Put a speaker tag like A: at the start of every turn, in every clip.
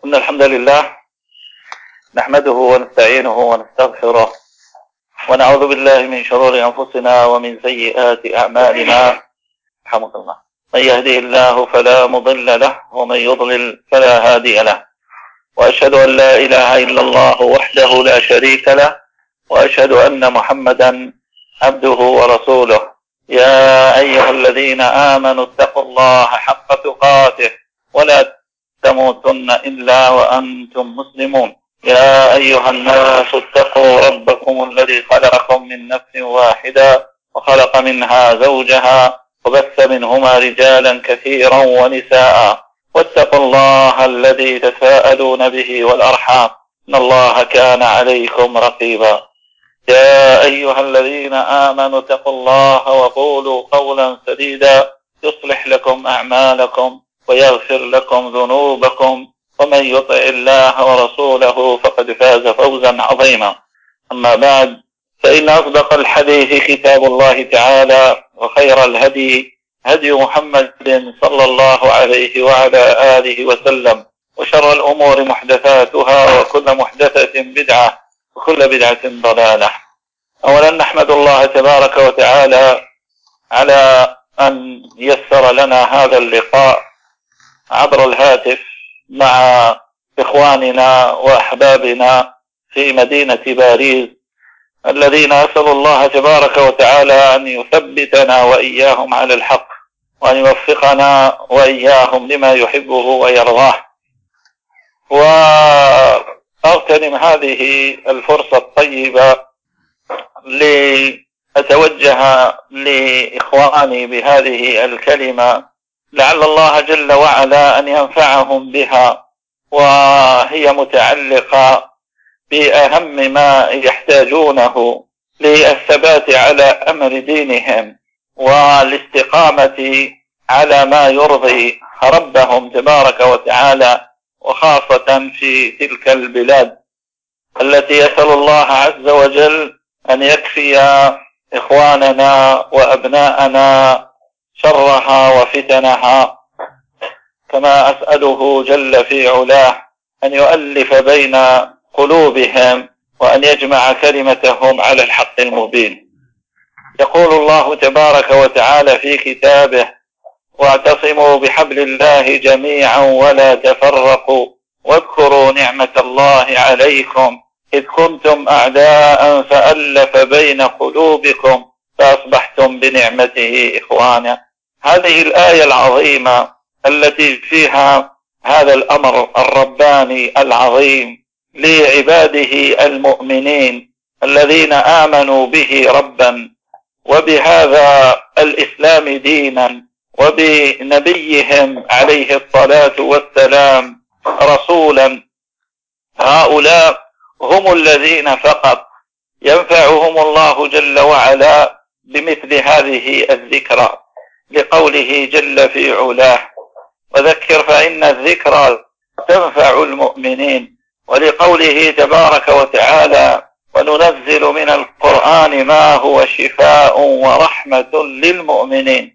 A: إن الحمد لله نحمده ونستعينه ونستغفره ونعوذ بالله من شرور أنفسنا ومن سيئات أعمالنا. رحمك الله. من يهده الله فلا مضل له ومن يضلل فلا هادي له، وأشهد أن لا إله إلا الله وحده لا شريك له، وأشهد أن محمدا عبده ورسوله. يا أيها الذين آمنوا اتقوا الله حق تقاته ولا تموتن إلا وأنتم مسلمون. يا أيها الناس اتقوا ربكم الذي خلقكم من نفس واحدة وخلق منها زوجها وبث منهما رجالا كثيرا ونساء، واتقوا الله الذي تساءلون به والأرحام إن الله كان عليكم رقيبا. يا أيها الذين آمنوا اتقوا الله وقولوا قولا سديدا يصلح لكم أعمالكم ويغفر لكم ذنوبكم، ومن يطع الله ورسوله فقد فاز فوزا عظيما. أما بعد، فإن أصدق الحديث كتاب الله تعالى، وخير الهدي هدي محمد صلى الله عليه وعلى آله وسلم، وشر الأمور محدثاتها، وكل محدثة بدعة، وكل بدعة ضلالة. أولا نحمد الله تبارك وتعالى على أن يسر لنا هذا اللقاء عبر الهاتف مع إخواننا وأحبابنا في مدينة باريس، الذين أسأل الله تبارك وتعالى أن يثبتنا وإياهم على الحق، وأن يوفقنا وإياهم لما يحبه ويرضاه. وأغتنم هذه الفرصة الطيبة لأتوجه لإخواني بهذه الكلمة، لعل الله جل وعلا أن ينفعهم بها، وهي متعلقة بأهم ما يحتاجونه للثبات على أمر دينهم والاستقامة على ما يرضي ربهم تبارك وتعالى، وخاصة في تلك البلاد التي يسأل الله عز وجل أن يكفي إخواننا وأبناءنا شرها وفتنها، كما أسأله جل في علاه أن يؤلف بين قلوبهم وأن يجمع كلمتهم على الحق المبين. يقول الله تبارك وتعالى في كتابه: واعتصموا بحبل الله جميعا ولا تفرقوا واذكروا نعمة الله عليكم إذ كنتم أعداء فألف بين قلوبكم فأصبحتم بنعمته إخوانا. هذه الآية العظيمة التي فيها هذا الأمر الرباني العظيم لعباده المؤمنين الذين آمنوا به ربا، وبهذا الإسلام دينا، وبنبيهم عليه الصلاة والسلام رسولا. هؤلاء هم الذين فقط ينفعهم الله جل وعلا بمثل هذه الذكرى، لقوله جل في علاه: وذكر فإن الذكرى تنفع المؤمنين، ولقوله تبارك وتعالى: وننزل من القرآن ما هو شفاء ورحمة للمؤمنين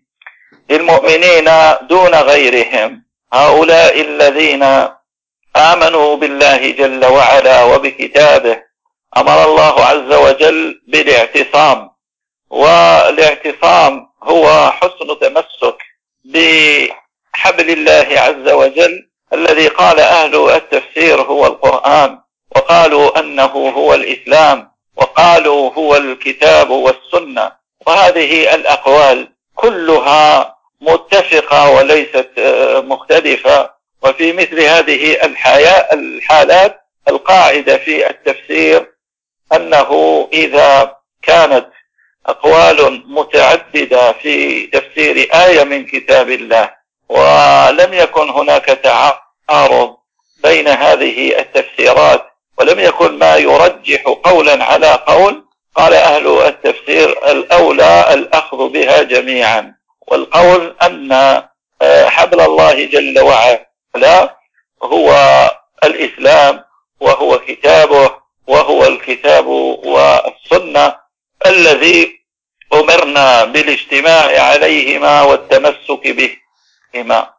A: دون غيرهم. هؤلاء الذين آمنوا بالله جل وعلا وبكتابه أمر الله عز وجل بالاعتصام، والاعتصام هو حسن تمسك بحبل الله عز وجل، الذي قال أهل التفسير هو القرآن، وقالوا أنه هو الإسلام، وقالوا هو الكتاب والسنة. وهذه الأقوال كلها متفقة وليست مختلفة. وفي مثل هذه الحالات القاعدة في التفسير أنه إذا كانت أقوال متعددة في تفسير آية من كتاب الله ولم يكن هناك تعارض بين هذه التفسيرات، ولم يكن ما يرجح قولا على قول، قال أهل التفسير الأولى الأخذ بها جميعا، والقول أن حبل الله جل وعلا هو الإسلام، وهو كتابه، وهو الكتاب والسنة الذي أمرنا بالاجتماع عليهما والتمسك بهما.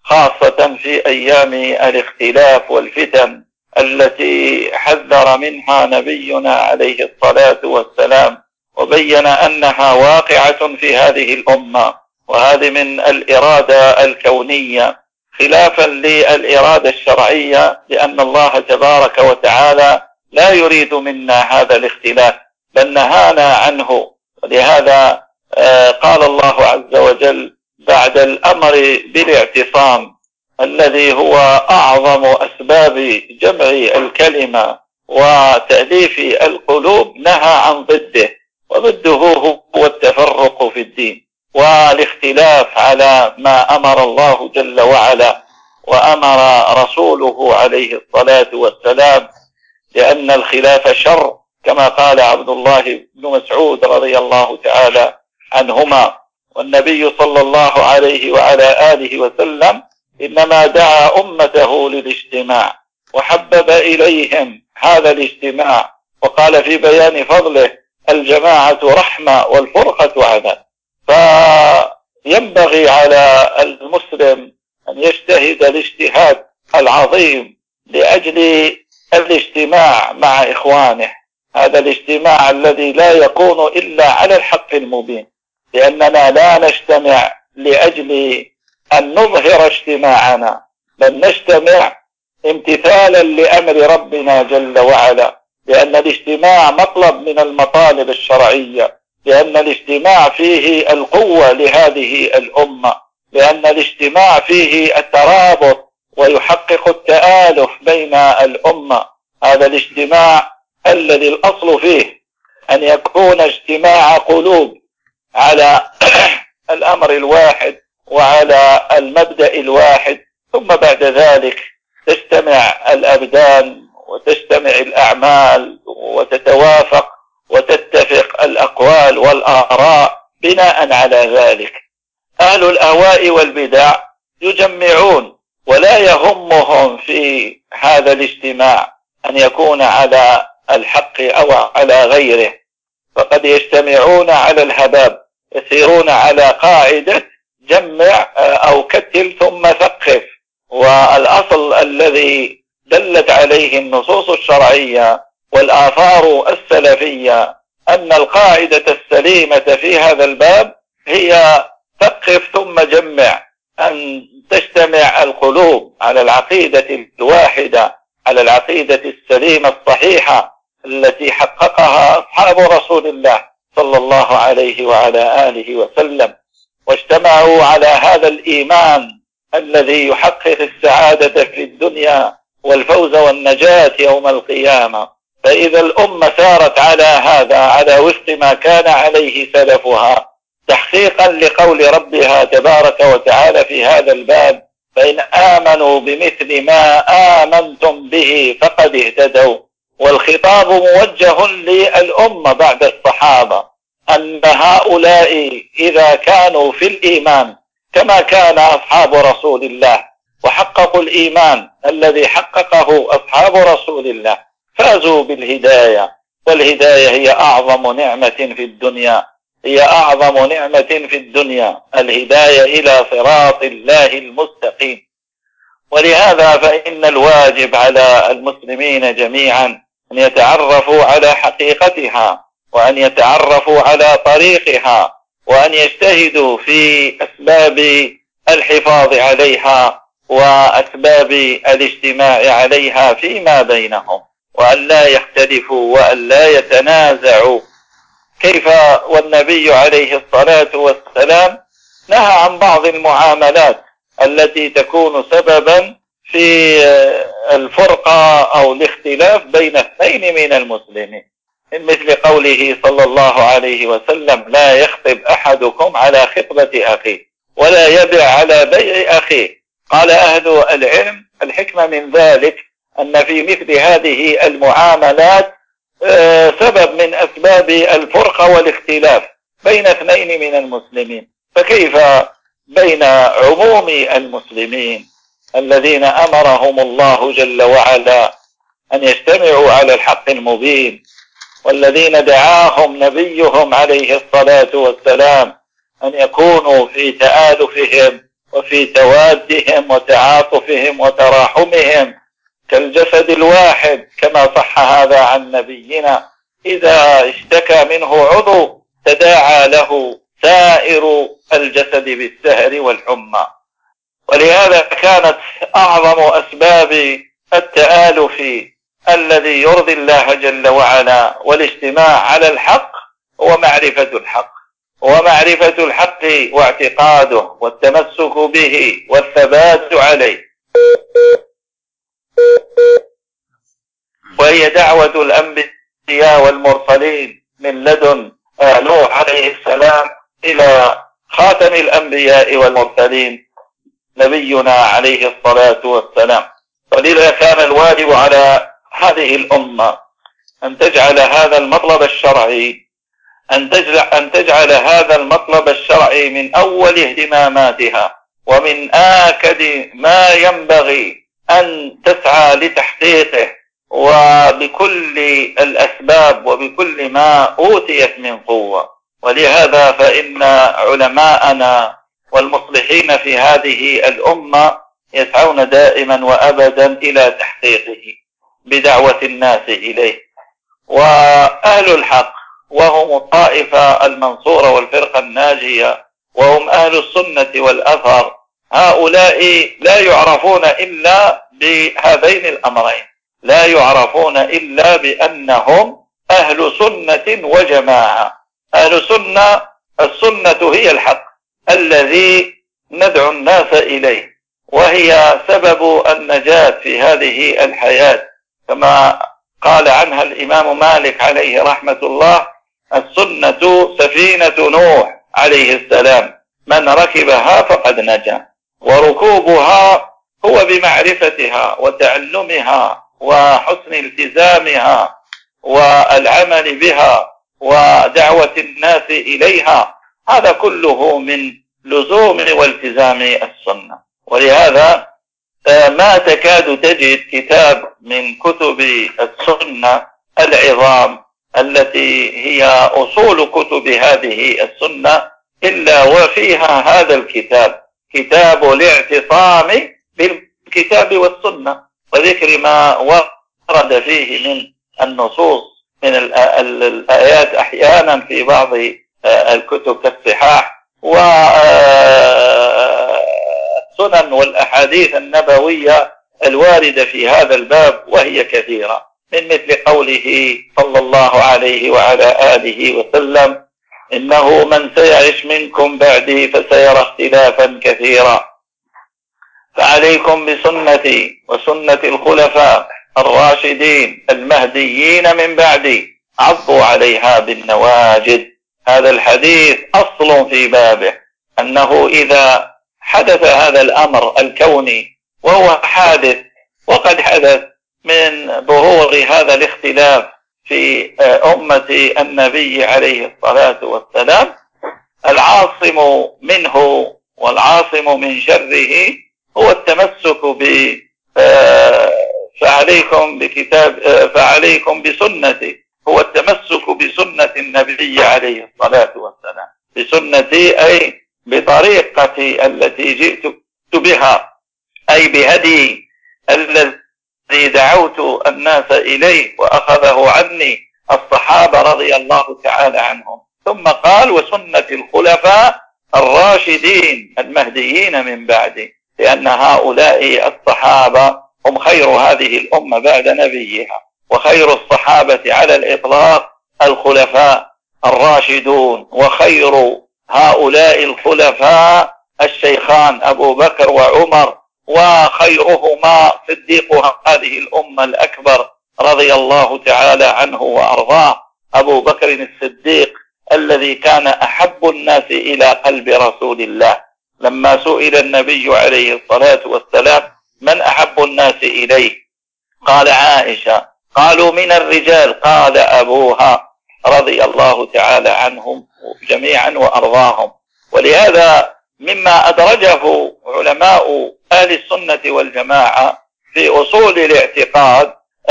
A: خاصة في أيام الاختلاف والفتن التي حذر منها نبينا عليه الصلاة والسلام، وبين أنها واقعة في هذه الأمة، وهذه من الإرادة الكونية خلافا للإرادة الشرعية، لأن الله تبارك وتعالى لا يريد منا هذا الاختلاف بل نهانا عنه. ولهذا قال الله عز وجل بعد الأمر بالاعتصام الذي هو أعظم أسباب جمع الكلمة وتأليف القلوب، نهى عن ضده، وضده هو التفرق في الدين والاختلاف على ما أمر الله جل وعلا وأمر رسوله عليه الصلاة والسلام، لأن الخلاف شر كما قال عبد الله بن مسعود رضي الله تعالى عنهما. والنبي صلى الله عليه وعلى آله وسلم إنما دعا أمته للاجتماع وحبب إليهم هذا الاجتماع، وقال في بيان فضله: الجماعة رحمة والفرقة عذاب. فينبغي على المسلم أن يجتهد الاجتهاد العظيم لأجل الاجتماع مع إخوانه، هذا الاجتماع الذي لا يكون إلا على الحق المبين، لأننا لا نجتمع لأجل أن نظهر اجتماعنا، بل نجتمع امتثالا لأمر ربنا جل وعلا، لأن الاجتماع مطلب من المطالب الشرعية، لأن الاجتماع فيه القوة لهذه الأمة، لأن الاجتماع فيه الترابط ويحقق التآلف بين الأمة. هذا الاجتماع الذي الأصل فيه أن يكون اجتماع قلوب على الأمر الواحد وعلى المبدأ الواحد، ثم بعد ذلك تجتمع الأبدان وتجتمع الأعمال وتتوافق وتتفق الأقوال والآراء بناء على ذلك. أهل الأهواء والبدع يجمعون ولا يهمهم في هذا الاجتماع أن يكون على الحق أو على غيره، فقد يجتمعون على الهباب، يسيرون على قاعدة جمع أو كتل ثم ثقف. والأصل الذي دلت عليه النصوص الشرعية والآثار السلفية أن القاعدة السليمة في هذا الباب هي ثقف ثم جمع، أن تجتمع القلوب على العقيدة الواحدة، على العقيدة السليمة الصحيحة التي حققها أصحاب رسول الله صلى الله عليه وعلى آله وسلم، واجتمعوا على هذا الإيمان الذي يحقق السعادة في الدنيا والفوز والنجاة يوم القيامة. فإذا الأمة سارت على هذا، على وفق ما كان عليه سلفها، تحقيقا لقول ربها تبارك وتعالى في هذا الباب: فإن آمنوا بمثل ما آمنتم به فقد اهتدوا. والخطاب موجه للأمة بعد الصحابة، أن هؤلاء إذا كانوا في الإيمان كما كان أصحاب رسول الله وحققوا الإيمان الذي حققه أصحاب رسول الله فازوا بالهداية. والهداية هي أعظم نعمة في الدنيا، هي أعظم نعمة في الدنيا، الهداية إلى صراط الله المستقيم. ولهذا فإن الواجب على المسلمين جميعا أن يتعرفوا على حقيقتها، وأن يتعرفوا على طريقها، وأن يجتهدوا في أسباب الحفاظ عليها وأسباب الاجتماع عليها فيما بينهم، وأن لا يختلفوا وأن لا يتنازعوا. كيف والنبي عليه الصلاة والسلام نهى عن بعض المعاملات التي تكون سببا في الفرقة أو الاختلاف بين اثنين من المسلمين، مثل قوله صلى الله عليه وسلم: لا يخطب أحدكم على خطبة أخيه ولا يبع على بيع أخيه. قال أهل العلم: الحكمة من ذلك أن في مثل هذه المعاملات سبب من أسباب الفرقة والاختلاف بين اثنين من المسلمين، فكيف بين عموم المسلمين الذين أمرهم الله جل وعلا أن يجتمعوا على الحق المبين، والذين دعاهم نبيهم عليه الصلاة والسلام أن يكونوا في تآلفهم وفي توادهم وتعاطفهم وتراحمهم كالجسد الواحد، كما صح هذا عن نبينا: إذا اشتكى منه عضو تداعى له سائر الجسد بالسهر والحمى. ولهذا كانت أعظم أسباب التآلف الذي يرضي الله جل وعلا والاجتماع على الحق هو معرفة الحق، ومعرفة الحق واعتقاده والتمسك به والثبات عليه، وهي دعوة الأنبياء والمرسلين من لدن نوح عليه السلام إلى خاتم الأنبياء والمرسلين نبينا عليه الصلاة والسلام. ولذا كان الواجب على هذه الأمة أن تجعل هذا المطلب الشرعي من أول اهتماماتها ومن آكد ما ينبغي أن تسعى لتحقيقه، وبكل الأسباب وبكل ما أوتيت من قوة. ولهذا فإن علماءنا والمصلحين في هذه الأمة يسعون دائما وأبدا إلى تحقيقه بدعوة الناس إليه. وأهل الحق وهم الطائفة المنصورة والفرقة الناجية وهم أهل السنة والأثر، هؤلاء لا يعرفون إلا بهذين الأمرين، لا يعرفون إلا بأنهم أهل سنة وجماعة. أهل سنة، السنة هي الحق الذي ندعو الناس إليه، وهي سبب النجاة في هذه الحياة، كما قال عنها الإمام مالك عليه رحمة الله: السنة سفينة نوح عليه السلام، من ركبها فقد نجا. وركوبها هو بمعرفتها وتعلمها وحسن التزامها والعمل بها ودعوة الناس إليها، هذا كله من لزوم والتزام السنة. ولهذا ما تكاد تجد كتاب من كتب السنة العظام التي هي أصول كتب هذه السنة إلا وفيها هذا الكتاب، كتاب الاعتصام بالكتاب والسنة، وذكر ما ورد فيه من النصوص من الآيات أحيانا في بعض الكتب كالصحاح والسنن والأحاديث النبوية الواردة في هذا الباب، وهي كثيرة، من مثل قوله صلى الله عليه وعلى آله وسلم: إنه من سيعش منكم بعدي فسيرى اختلافا كثيرا، فعليكم بسنتي وسنة الخلفاء الراشدين المهديين من بعدي، عضوا عليها بالنواجذ. هذا الحديث أصل في بابه، أنه إذا حدث هذا الأمر الكوني، وهو حادث وقد حدث من ظهور هذا الاختلاف في أمة النبي عليه الصلاة والسلام، العاصم منه والعاصم من شره هو التمسك فعليكم بسنتي، هو التمسك بسنة النبي عليه الصلاة والسلام، بسنتي أي بطريقتي التي جئت بها، أي بهدي الذي دعوت الناس إليه وأخذه عني الصحابة رضي الله تعالى عنهم. ثم قال: وسنة الخلفاء الراشدين المهديين من بعدي، لأن هؤلاء الصحابة هم خير هذه الأمة بعد نبيها، وخير الصحابة على الإطلاق الخلفاء الراشدون، وخير هؤلاء الخلفاء الشيخان أبو بكر وعمر، وخيرهما صديق هذه الأمة الأكبر رضي الله تعالى عنه وأرضاه أبو بكر الصديق، الذي كان أحب الناس إلى قلب رسول الله. لما سئل النبي عليه الصلاة والسلام: من أحب الناس إليه؟ قال: عائشة. قالوا: من الرجال؟ قال: أبوها، رضي الله تعالى عنهم جميعا وأرضاهم. ولهذا مما أدرجه علماء أهل السنة والجماعة في أصول الاعتقاد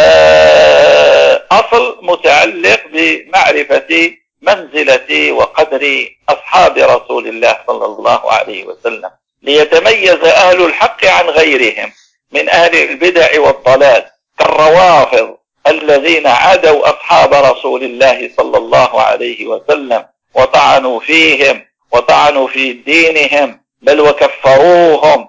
A: أصل متعلق بمعرفة منزلة وقدر أصحاب رسول الله صلى الله عليه وسلم، ليتميز أهل الحق عن غيرهم من أهل البدع والضلال كالروافض الذين عادوا أصحاب رسول الله صلى الله عليه وسلم وطعنوا فيهم وطعنوا في دينهم، بل وكفروهم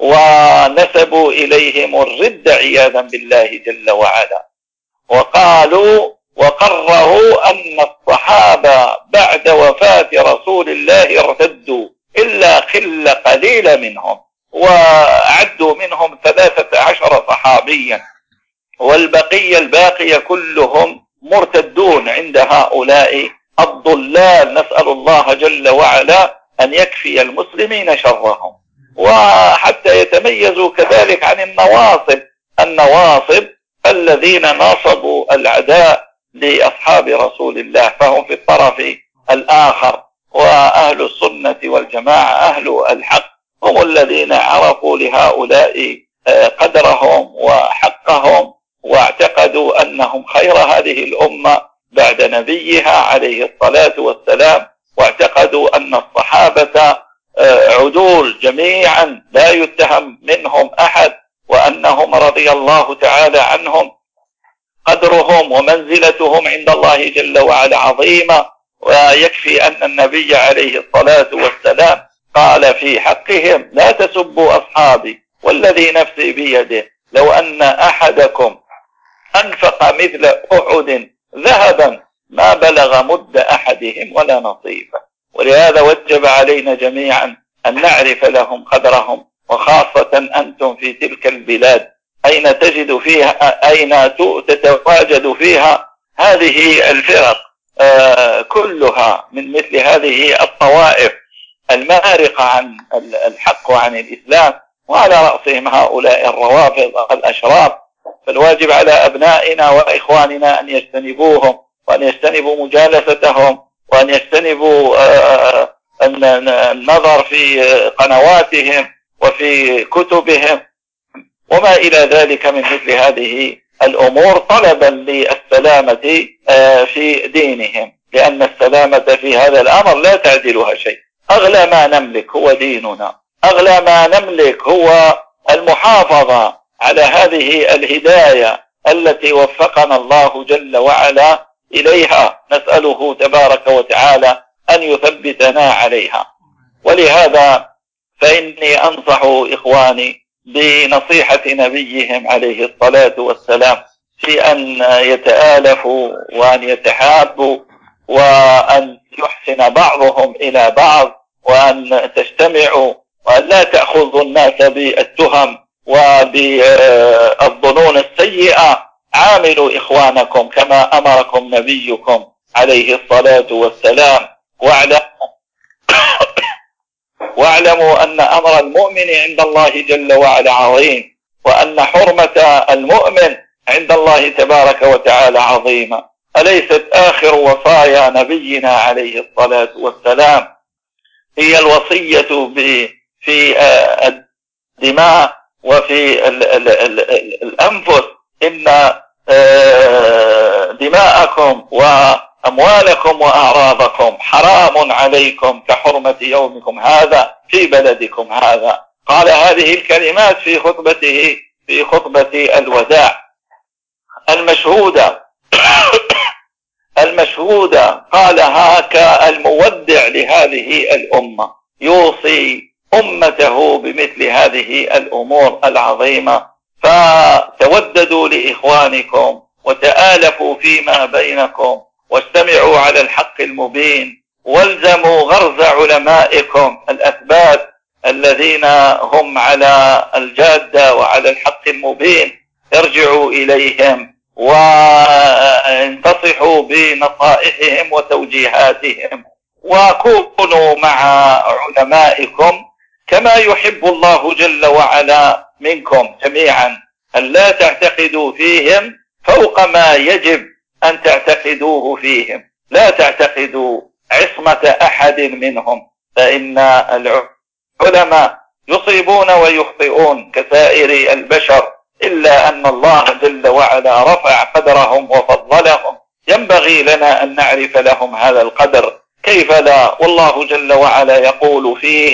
A: ونسبوا إليهم الردة عياذا بالله جل وعلا، وقالوا وقرروا أن الصحابة بعد وفاة رسول الله ارتدوا إلا قلة قليلة منهم، وعدوا منهم 13 صحابيا، والبقية الباقية كلهم مرتدون عند هؤلاء الضلال. نسأل الله جل وعلا أن يكفي المسلمين شرهم، وحتى يتميزوا كذلك عن النواصب الذين ناصبوا العداء لأصحاب رسول الله، فهم في الطرف الآخر. وأهل السنة والجماعة أهل الحق هم الذين عرفوا لهؤلاء قدرهم وحقهم، واعتقدوا أنهم خير هذه الأمة بعد نبيها عليه الصلاة والسلام، واعتقدوا أن الصحابة عدول جميعا لا يتهم منهم أحد، وأنهم رضي الله تعالى عنهم قدرهم ومنزلتهم عند الله جل وعلا عظيمة. ويكفي أن النبي عليه الصلاة والسلام قال في حقهم: لا تسبوا أصحابي والذي نفسي بيده لو أن أحدكم أنفق مثل أحد ذهبا ما بلغ مد أحدهم ولا نصيفه. ولهذا وجب علينا جميعا أن نعرف لهم قدرهم، وخاصة أنتم في تلك البلاد أين تجد فيها تتواجد فيها هذه الفرق كلها من مثل هذه الطوائف المارقة عن الحق وعن الإسلام، وعلى رأسهم هؤلاء الروافض الأشراف. فالواجب على أبنائنا وإخواننا أن يجتنبوهم، وأن يجتنبوا مجالستهم، وأن يجتنبوا النظر في قنواتهم وفي كتبهم وما إلى ذلك من مثل هذه الأمور، طلبا للسلامة في دينهم، لأن السلامة في هذا الأمر لا تعدلها شيء. أغلى ما نملك هو ديننا، أغلى ما نملك هو المحافظة على هذه الهداية التي وفقنا الله جل وعلا إليها، نسأله تبارك وتعالى أن يثبتنا عليها. ولهذا فإني أنصح إخواني بنصيحة نبيهم عليه الصلاة والسلام في أن يتآلفوا وأن يتحابوا وأن يحسن بعضهم إلى بعض، وأن تجتمعوا، وأن لا تأخذوا الناس بالتهم وبالظنون السيئة. عاملوا إخوانكم كما أمركم نبيكم عليه الصلاة والسلام، واعلموا أن أمر المؤمن عند الله جل وعلا عظيم، وأن حرمة المؤمن عند الله تبارك وتعالى عظيمة. أليست آخر وصايا نبينا عليه الصلاة والسلام هي الوصية في الدماء وفي الأنفس؟ إن دماءكم وأموالكم وأعراضكم حرام عليكم كحرمة يومكم هذا في بلدكم هذا. قال هذه الكلمات في خطبته في خطبة الوداع المشهودة قالها كالمودع لهذه الأمة، يوصي أمته بمثل هذه الأمور العظيمة. فتوددوا لإخوانكم وتآلفوا فيما بينكم، واستمعوا على الحق المبين، والزموا غرز علمائكم الأثبات الذين هم على الجادة وعلى الحق المبين. ارجعوا إليهم وانتصحوا بنصائحهم وتوجيهاتهم، وكونوا مع علمائكم كما يحب الله جل وعلا منكم جميعا، أن لا تعتقدوا فيهم فوق ما يجب أن تعتقدوه فيهم، لا تعتقدوا عصمة أحد منهم، فإن العلماء يصيبون ويخطئون كسائر البشر، إلا أن الله جل وعلا رفع قدرهم وفضلهم. ينبغي لنا أن نعرف لهم هذا القدر، كيف لا؟ والله جل وعلا يقول فيهم: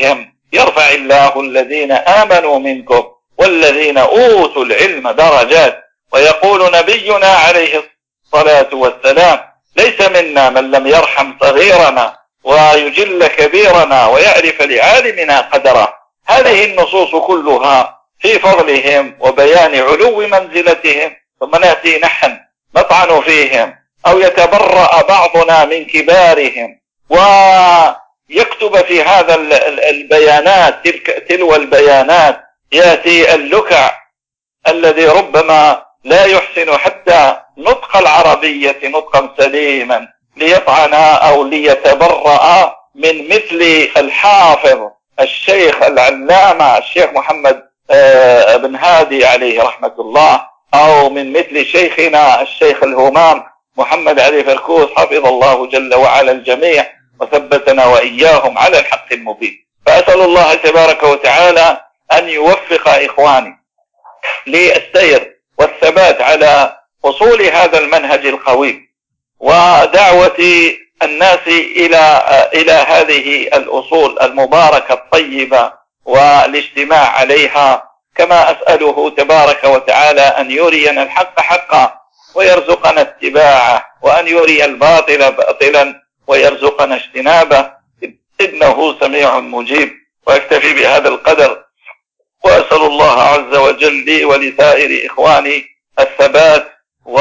A: يرفع الله الذين آمنوا منكم والذين أوتوا العلم درجات. ويقول نبينا عليه الصلاة والسلام: ليس منا من لم يرحم صغيرنا ويجل كبيرنا ويعرف لعالمنا قدره. هذه النصوص كلها في فضلهم وبيان علو منزلتهم، ثم نأتي نحن نطعن فيهم أو يتبرأ بعضنا من كبارهم ويكتب في هذا البيانات تلو البيانات. يأتي اللكع الذي ربما لا يحسن حتى نطق العربية نطقا سليما ليطعن أو ليتبرأ من مثل الحافظ الشيخ العلامة الشيخ محمد بن هادي عليه رحمة الله، أو من مثل شيخنا الشيخ الهمام محمد علي فركوس حفظ الله جل وعلا الجميع وثبتنا وإياهم على الحق المبين. فأسأل الله تبارك وتعالى أن يوفق إخواني للسير والثبات على أصول هذا المنهج القوي ودعوة الناس إلى هذه الأصول المباركة الطيبة والاجتماع عليها. كما أسأله تبارك وتعالى أن يرينا الحق حقا ويرزقنا اتباعه، وأن يري الباطل باطلا ويرزقنا اجتنابه، إنه سميع مجيب. وأكتفي بهذا القدر، وأسأل الله عز وجل لي ولسائر إخواني الثبات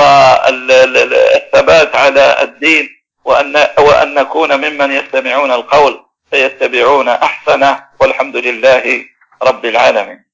A: والثبات على الدين، وأن نكون ممن يستمعون القول فيتبعون أحسنه، والحمد لله رب العالمين.